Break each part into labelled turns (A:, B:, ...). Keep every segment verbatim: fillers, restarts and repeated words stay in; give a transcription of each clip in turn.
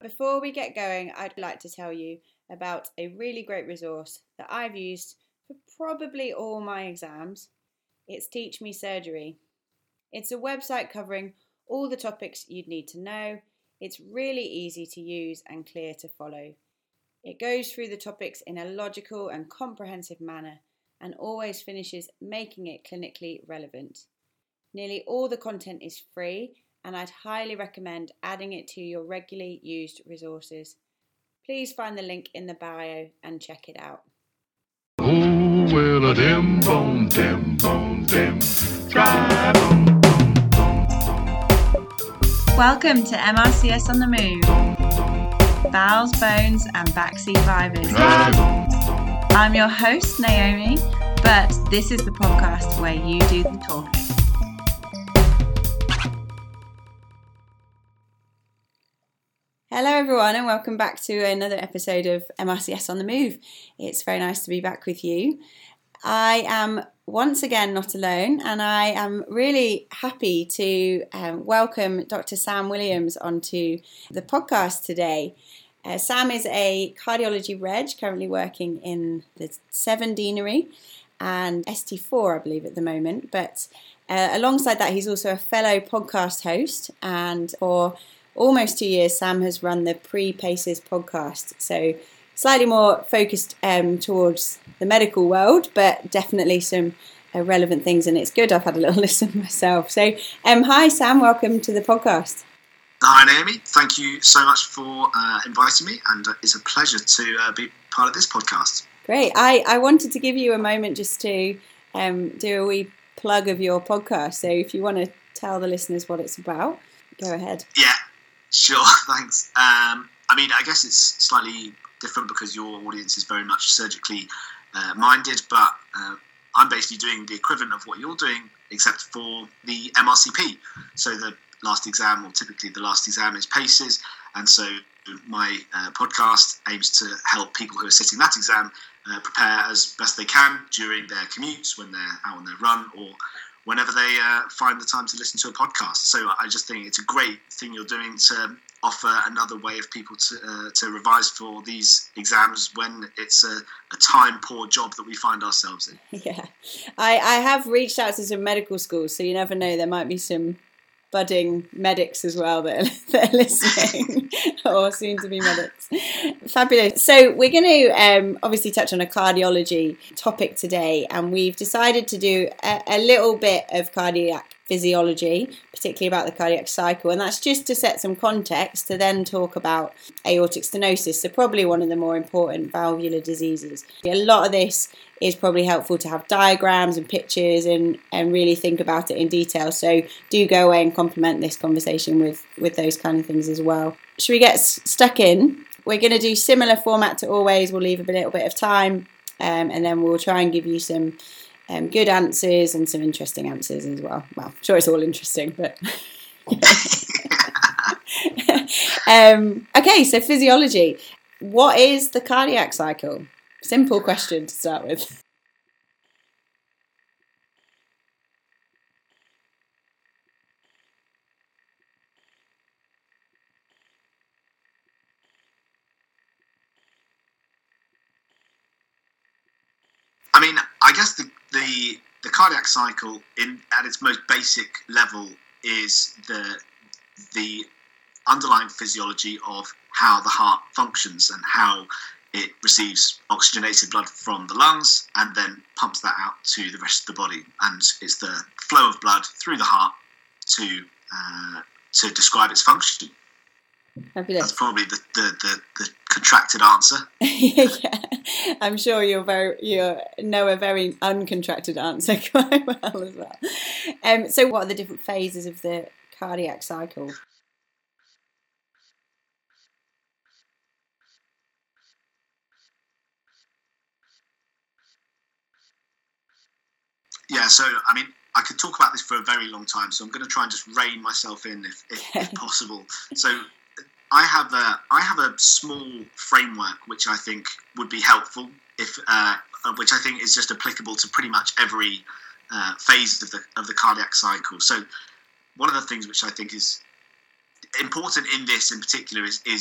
A: Before we get going, I'd like to tell you about a really great resource that I've used for probably all my exams. It's Teach Me Surgery. It's a website covering all the topics you'd need to know. It's really easy to use and clear to follow. It goes through the topics in a logical and comprehensive manner and always finishes making it clinically relevant. Nearly all the content is free, and I'd highly recommend adding it to your regularly used resources. Please find the link in the bio and check it out.
B: Oh, well, a dim bone, dim bone, dim, try bone.
A: Welcome to M R C S on the Move. Bowels, Bones and Backseat Vibers. I'm your host, Naomi, but this is the podcast where you do the talking. Hello everyone and welcome back to another episode of M R C S on the Move. It's very nice to be back with you. I am once again not alone, and I am really happy to um, welcome Doctor Sam Williams onto the podcast today. Uh, Sam is a cardiology reg currently working in the Severn Deanery and S T four, I believe, at the moment. But uh, alongside that, he's also a fellow podcast host, and for almost two years, Sam has run the Pre-Paces podcast. So slightly more focused um, towards the medical world, but definitely some uh, relevant things. And it's good. I've had a little listen myself. So um, hi, Sam. Welcome to the podcast.
C: Hi, Naomi. Thank you so much for uh, inviting me. And uh, it's a pleasure to uh, be part of this podcast.
A: Great. I, I wanted to give you a moment just to um, do a wee plug of your podcast. So if you want to tell the listeners what it's about, go ahead.
C: Yeah. Sure, thanks. Um, I mean, I guess it's slightly different because your audience is very much surgically uh, minded, but uh, I'm basically doing the equivalent of what you're doing, except for the M R C P. So the last exam, or typically the last exam, is PACES, and so my uh, podcast aims to help people who are sitting that exam uh, prepare as best they can during their commutes, when they're out on their run, or whenever they uh, find the time to listen to a podcast. So I just think it's a great thing you're doing to offer another way of people to uh, to revise for these exams when it's a, a time-poor job that we find ourselves in.
A: Yeah, I, I have reached out to some medical schools, so you never know, there might be some budding medics as well that are, that are listening, or soon to be medics. Fabulous. So we're going to um, obviously touch on a cardiology topic today, and we've decided to do a, a little bit of cardiac physiology, particularly about the cardiac cycle, and that's just to set some context to then talk about aortic stenosis, so probably one of the more important valvular diseases. A lot of this is probably helpful to have diagrams and pictures and, and really think about it in detail. So do go away and complement this conversation with, with those kind of things as well. Should we get s- stuck in? We're going to do similar format to always. We'll leave a little bit of time um, and then we'll try and give you some um, good answers and some interesting answers as well. Well, I'm sure it's all interesting, but... um, okay, so physiology. What is the cardiac cycle? Simple question to start with.
C: I mean, I guess the the, the cardiac cycle, in at its most basic level, is the the underlying physiology of how the heart functions and how it receives oxygenated blood from the lungs and then pumps that out to the rest of the body. And it's the flow of blood through the heart to uh, to describe its function.
A: Fabulous.
C: That's probably the, the, the, the contracted answer.
A: Yeah, I'm sure you'll very you know a very uncontracted answer quite well as well. Um, so what are the different phases of the cardiac cycle?
C: Yeah, so, I mean, I could talk about this for a very long time, so I'm going to try and just rein myself in if, if, if possible. So I have a I have a small framework which I think would be helpful, if uh, which I think is just applicable to pretty much every uh, phase of the of the cardiac cycle. So one of the things which I think is important in this in particular is is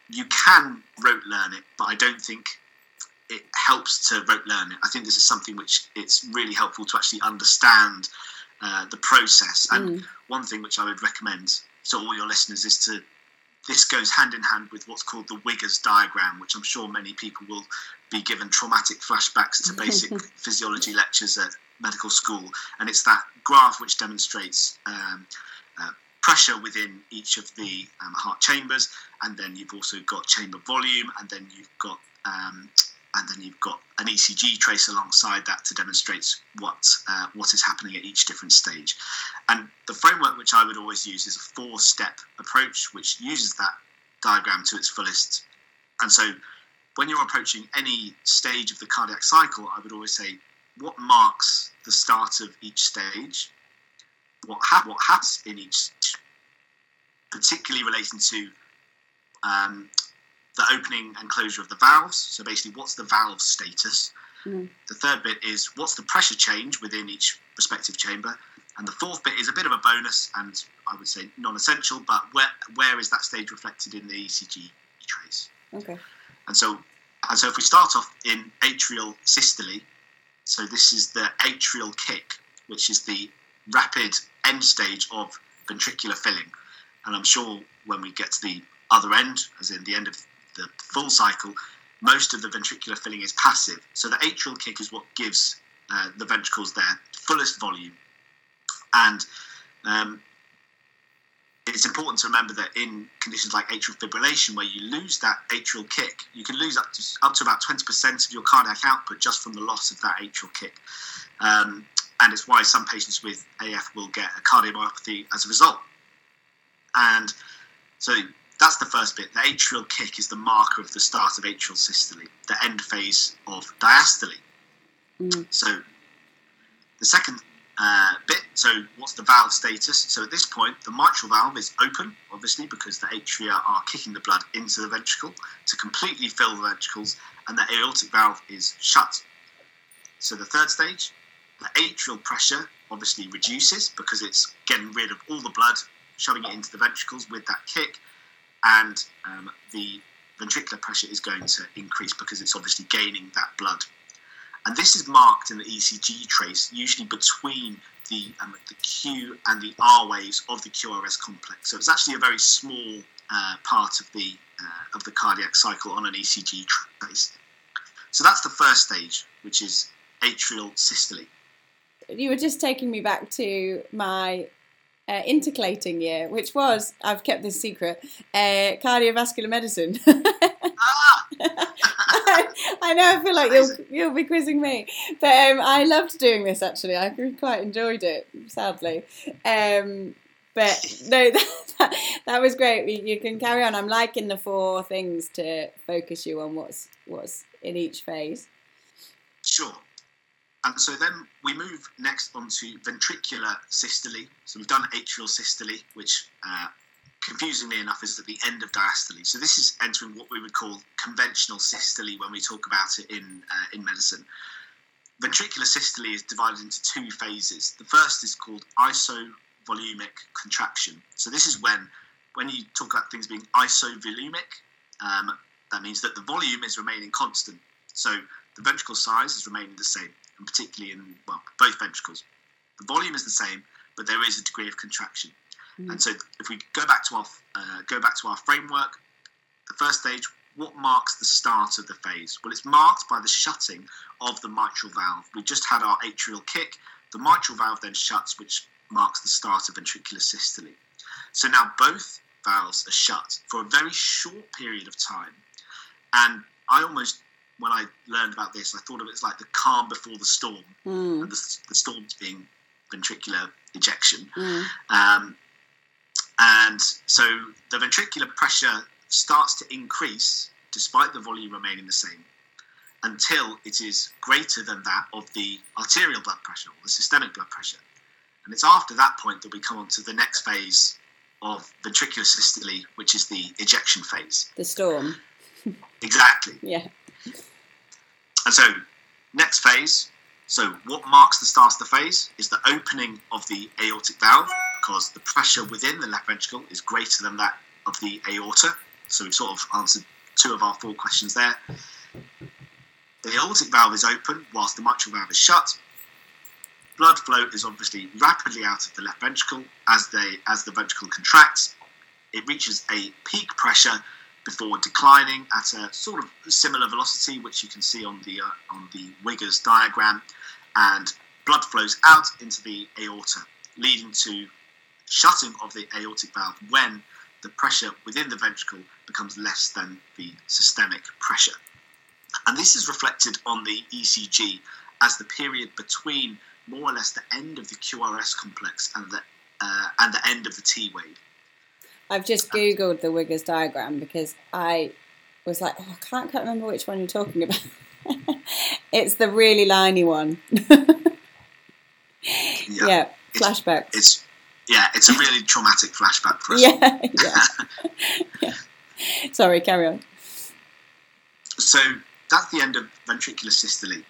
C: you can rote learn it, but I don't think it helps to rote learn it. I think this is something which it's really helpful to actually understand uh, the process. And mm. one thing which I would recommend to all your listeners is to, this goes hand in hand with what's called the Wiggers diagram, which I'm sure many people will be given traumatic flashbacks to basic physiology lectures at medical school. And it's that graph which demonstrates um, uh, pressure within each of the um, heart chambers, and then you've also got chamber volume, and then you've got um, and then you've got an E C G trace alongside that to demonstrate what uh, what is happening at each different stage. And the framework which I would always use is a four-step approach, which uses that diagram to its fullest. And so when you're approaching any stage of the cardiac cycle, I would always say, what marks the start of each stage? What, ha- what happens in each stage, particularly relating to um, the opening and closure of the valves. So basically, what's the valve status? Mm. The third bit is what's the pressure change within each respective chamber? And the fourth bit is a bit of a bonus, and I would say non-essential, but where where is that stage reflected in the E C G trace?
A: Okay.
C: And so, and so if we start off in atrial systole, so this is the atrial kick, which is the rapid end stage of ventricular filling. And I'm sure when we get to the other end, as in the end of the full cycle, most of the ventricular filling is passive. So the atrial kick is what gives uh, the ventricles their fullest volume. And um, it's important to remember that in conditions like atrial fibrillation, where you lose that atrial kick, you can lose up to, up to about twenty percent of your cardiac output just from the loss of that atrial kick. Um, and it's why some patients with A F will get a cardiomyopathy as a result. And so that's the first bit. The atrial kick is the marker of the start of atrial systole, the end phase of diastole. Mm. So the second uh, bit, so what's the valve status? So at this point, the mitral valve is open, obviously, because the atria are kicking the blood into the ventricle to completely fill the ventricles, and the aortic valve is shut. So the third stage, the atrial pressure obviously reduces because it's getting rid of all the blood, shoving it into the ventricles with that kick, and um, the ventricular pressure is going to increase because it's obviously gaining that blood. And this is marked in the E C G trace, usually between the um, the Q and the R waves of the Q R S complex. So it's actually a very small uh, part of the uh, of the cardiac cycle on an E C G trace. So that's the first stage, which is atrial systole.
A: You were just taking me back to my uh, intercalating year, which was, I've kept this secret, uh, cardiovascular medicine.
C: ah!
A: I know, I feel like you'll you'll be quizzing me, but um, I loved doing this actually. I quite enjoyed it, sadly. Um, but no, that, that was great. You can carry on. I'm liking the four things to focus you on what's what's in each phase.
C: Sure. And so then we move next on to ventricular systole. So we've done atrial systole, which uh, confusingly enough is at the end of diastole. So this is entering what we would call conventional systole when we talk about it in uh, in medicine. Ventricular systole is divided into two phases. The first is called isovolumic contraction. So this is when, when you talk about things being isovolumic, um, that means that the volume is remaining constant. So the ventricle size is remaining the same, and particularly in, well, both ventricles. The volume is the same, but there is a degree of contraction. Mm. And so if we go back to our uh, go back to our framework, the first stage, what marks the start of the phase? Well, it's marked by the shutting of the mitral valve. We just had our atrial kick. The mitral valve then shuts, which marks the start of ventricular systole. So now both valves are shut for a very short period of time. And I almost, when I learned about this, I thought of it as like the calm before the storm, mm. and the, the storm's being ventricular ejection. Mm. Um, and so the ventricular pressure starts to increase despite the volume remaining the same until it is greater than that of the arterial blood pressure or the systemic blood pressure. And it's after that point that we come on to the next phase of ventricular systole, which is the ejection phase.
A: The storm.
C: Exactly.
A: Yeah.
C: And so, next phase, so what marks the start of the phase is the opening of the aortic valve, because the pressure within the left ventricle is greater than that of the aorta. So we've sort of answered two of our four questions there. The aortic valve is open whilst the mitral valve is shut. Blood flow is obviously rapidly out of the left ventricle as they as the ventricle contracts. It reaches a peak pressure before declining at a sort of similar velocity, which you can see on the uh, on the Wiggers diagram, and blood flows out into the aorta, leading to shutting of the aortic valve when the pressure within the ventricle becomes less than the systemic pressure. And this is reflected on the E C G as the period between more or less the end of the Q R S complex and the uh, and the end of the T wave.
A: I've just Googled the Wiggers diagram because I was like, oh, I can't, can't remember which one you're talking about. It's the really liney one.
C: Yeah,
A: yeah flashback.
C: It's, it's yeah, it's a really traumatic flashback for us.
A: Yeah, yeah. yeah. Sorry, carry on.
C: So that's the end of ventricular systole.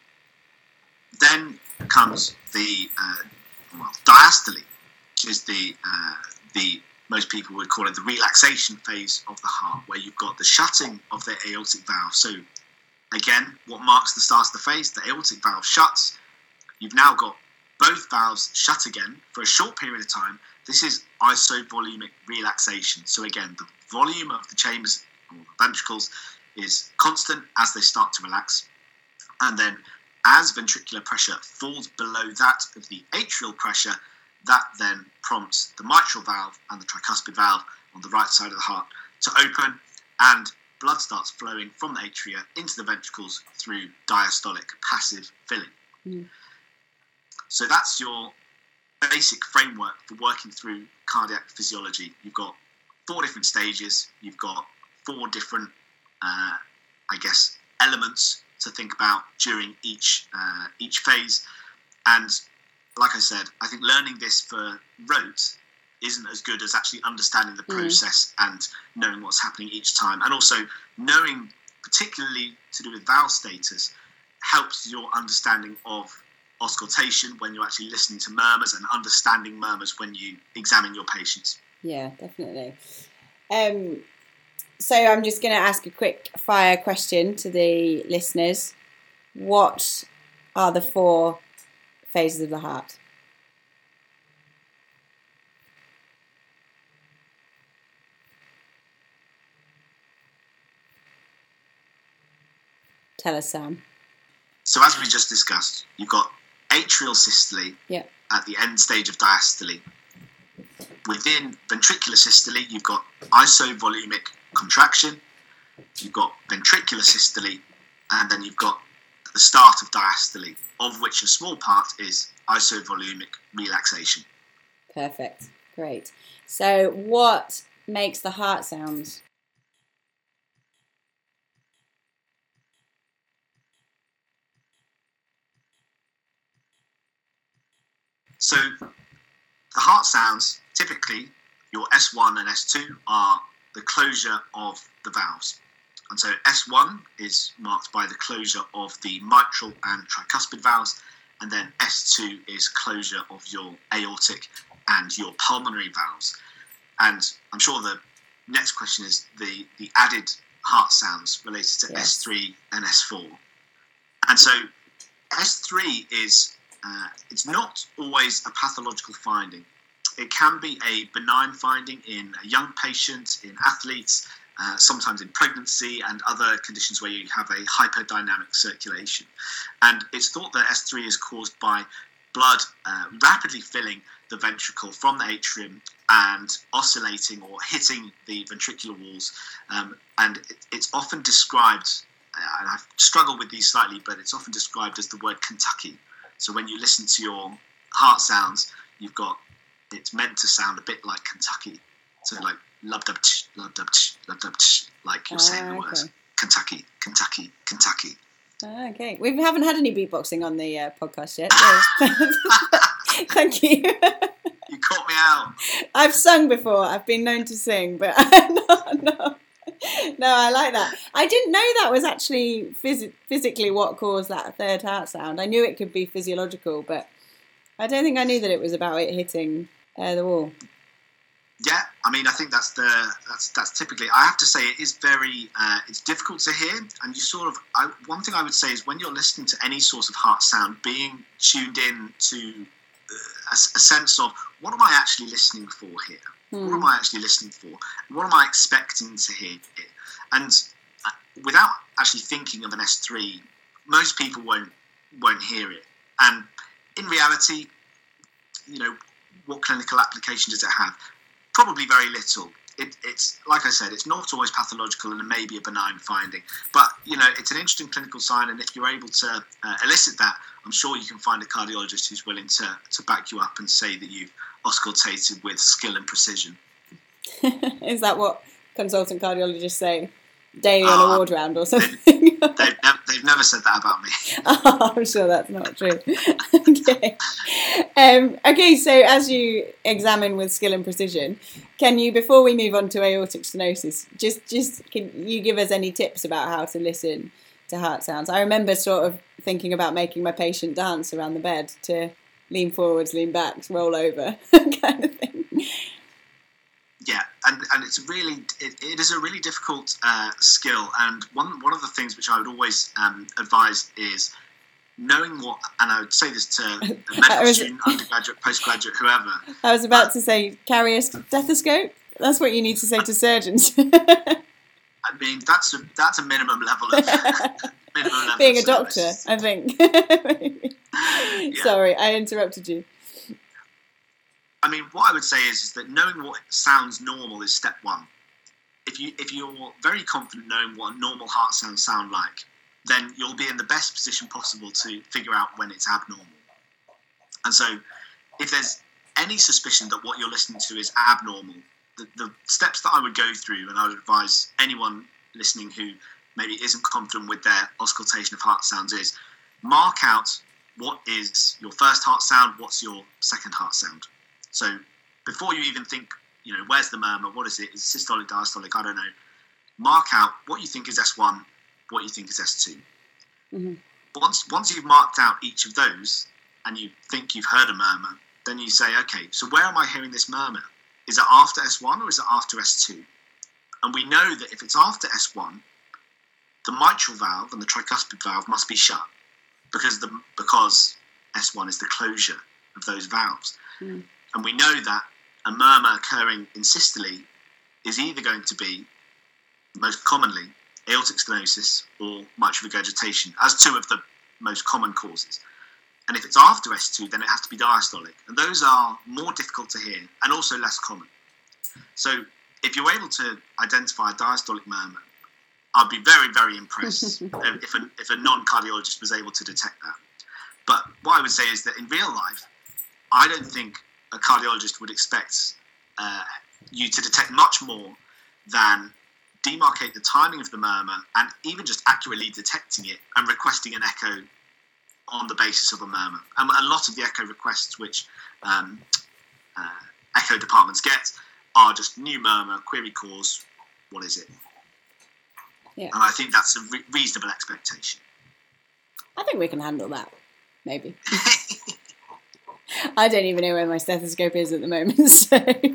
C: Then comes the uh, well, diastole, which is the uh, the most people would call it the relaxation phase of the heart, where you've got the shutting of the aortic valve. So again, what marks the start of the phase? The aortic valve shuts. You've now got both valves shut again for a short period of time. This is isovolumic relaxation. So again, the volume of the chambers or the ventricles is constant as they start to relax. And then as ventricular pressure falls below that of the atrial pressure, that then prompts the mitral valve and the tricuspid valve on the right side of the heart to open, and blood starts flowing from the atria into the ventricles through diastolic passive filling. Mm. So that's your basic framework for working through cardiac physiology. You've got four different stages. You've got four different, uh, I guess, elements to think about during each uh, each phase. And like I said, I think learning this for rote isn't as good as actually understanding the process mm. and knowing what's happening each time. And also knowing, particularly to do with valve status, helps your understanding of auscultation when you're actually listening to murmurs and understanding murmurs when you examine your patients.
A: Yeah, definitely. Um, so I'm just going to ask a quick fire question to the listeners. What are the four phases of the heart? Tell us, Sam.
C: So as we just discussed, you've got atrial systole
A: yeah.
C: at the end stage of diastole. Within ventricular systole, you've got isovolumic contraction, you've got ventricular systole, and then you've got the start of diastole, of which a small part is isovolumic relaxation.
A: Perfect. Great. So what makes the heart sounds?
C: So the heart sounds, typically, your S one and S two are the closure of the valves. And so S one is marked by the closure of the mitral and tricuspid valves, and then S two is closure of your aortic and your pulmonary valves. And I'm sure the next question is the, the added heart sounds related to yes. S three and S four. And so S three is, uh, it's not always a pathological finding. It can be a benign finding in young patients, in athletes, uh, sometimes in pregnancy and other conditions where you have a hyperdynamic circulation. And it's thought that S three is caused by blood uh, rapidly filling the ventricle from the atrium and oscillating or hitting the ventricular walls. Um, and it, it's often described, uh, and I've struggled with these slightly, but it's often described as the word Kentucky. So when you listen to your heart sounds, you've got, it's meant to sound a bit like Kentucky. So like, lub dub tsh, lub dub tsh, lub dub tsh, like you're saying the
A: okay.
C: words. Kentucky, Kentucky, Kentucky.
A: Okay. We haven't had any beatboxing on the uh, podcast yet. So. Thank you.
C: You caught me out.
A: I've sung before. I've been known to sing, but no, no. No, I like that. I didn't know that was actually phys- physically what caused that third heart sound. I knew it could be physiological, but I don't think I knew that it was about it hitting uh, the wall.
C: Yeah, I mean, I think that's the that's that's typically. I have to say, it is very uh, it's difficult to hear, and you sort of. I, one thing I would say is when you're listening to any source of heart sound, being tuned in to uh, a, a sense of what am I actually listening for here? Mm. What am I actually listening for? What am I expecting to hear here? And uh, without actually thinking of an S three, most people won't won't hear it. And in reality, you know, what clinical application does it have? Probably very little. It, it's like I said, it's not always pathological and maybe a benign finding. But you know, it's an interesting clinical sign, and if you're able to uh, elicit that, I'm sure you can find a cardiologist who's willing to to back you up and say that you've auscultated with skill and precision.
A: Is that what consultant cardiologists say daily on
C: uh,
A: a ward round or something?
C: they've, nev- they've never said that about me.
A: Oh, I'm sure that's not true. Okay. Um, okay, so as you examine with skill and precision, can you, before we move on to aortic stenosis, just just can you give us any tips about how to listen to heart sounds? I remember sort of thinking about making my patient dance around the bed to lean forwards, lean backs, roll over, kind of thing.
C: Yeah, and, and it's really it, it is a really difficult uh, skill, and one one of the things which I would always um, advise is knowing what, and I would say this to a medical
A: was,
C: student, undergraduate, postgraduate, whoever.
A: I was about uh, to say carry a stethoscope. That's what you need to say to surgeons.
C: I mean, that's a that's a minimum level of minimum level
A: being
C: of
A: a doctor,
C: service.
A: I think.
C: Yeah.
A: Sorry, I interrupted you.
C: I mean, what I would say is, is that knowing what sounds normal is step one. If you if you're very confident knowing what normal heart sounds sound like, then you'll be in the best position possible to figure out when it's abnormal. And so, if there's any suspicion that what you're listening to is abnormal, the, the steps that I would go through, and I would advise anyone listening who maybe isn't confident with their auscultation of heart sounds, is mark out what is your first heart sound, what's your second heart sound. So before you even think, you know, where's the murmur, what is it, is it systolic, diastolic, I don't know, mark out what you think is S one, what you think is S two.
A: Mm-hmm.
C: Once once you've marked out each of those and you think you've heard a murmur, then you say, okay, so where am I hearing this murmur? Is it after S one or is it after S two? And we know that if it's after S one, the mitral valve and the tricuspid valve must be shut because the because S one is the closure of those valves.
A: Mm.
C: And we know that a murmur occurring in systole is either going to be, most commonly, aortic stenosis or mitral regurgitation as two of the most common causes. And if it's after S two, then it has to be diastolic. And those are more difficult to hear and also less common. So if you're able to identify a diastolic murmur, I'd be very, very impressed if a, if a non-cardiologist was able to detect that. But what I would say is that in real life, I don't think a cardiologist would expect uh, you to detect much more than demarcate the timing of the murmur and even just accurately detecting it and requesting an echo on the basis of a murmur. And a lot of the echo requests which um, uh, echo departments get are just new murmur, query cause, what is it?
A: Yeah.
C: And I think that's a re- reasonable expectation.
A: I think we can handle that, maybe. I don't even know where my stethoscope is at the moment, so...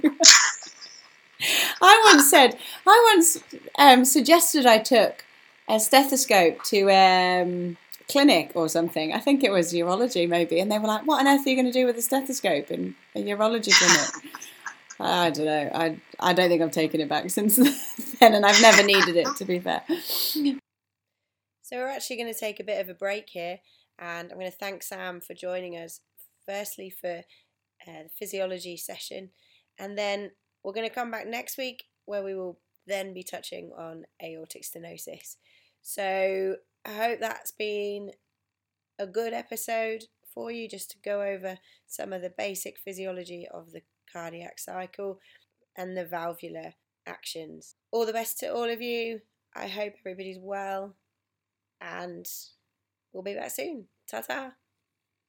A: I once said, I once um, suggested I took a stethoscope to a um, clinic or something. I think it was urology maybe, and they were like, what on earth are you going to do with a stethoscope in a urology clinic? I don't know. I I don't think I've taken it back since then, and I've never needed it, to be fair. So we're actually going to take a bit of a break here, and I'm going to thank Sam for joining us, firstly for uh, the physiology session, and then we're going to come back next week where we will then be touching on aortic stenosis. So I hope that's been a good episode for you, just to go over some of the basic physiology of the cardiac cycle and the valvular actions. All the best to all of you. I hope everybody's well, and we'll be back soon. Ta-ta.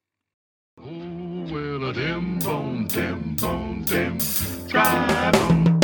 B: Oh, well, a dim bone, dim bone, dim. Try bone.